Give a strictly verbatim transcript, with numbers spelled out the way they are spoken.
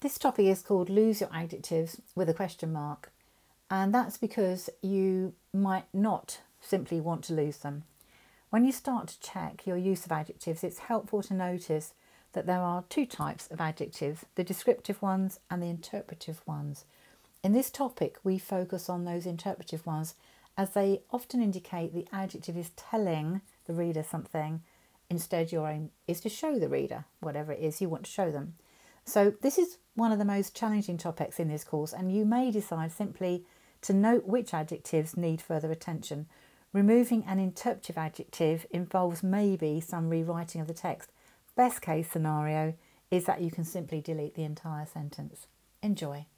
This topic is called Lose Your Adjectives with a question mark, and that's because you might not simply want to lose them. When you start to check your use of adjectives, it's helpful to notice that there are two types of adjectives, the descriptive ones and the interpretive ones. In this topic, we focus on those interpretive ones as they often indicate the adjective is telling the reader something. Instead, your aim is to show the reader whatever it is you want to show them. So this is one of the most challenging topics in this course, and you may decide simply to note which adjectives need further attention. Removing an interpretive adjective involves maybe some rewriting of the text. Best case scenario is that you can simply delete the entire sentence. Enjoy.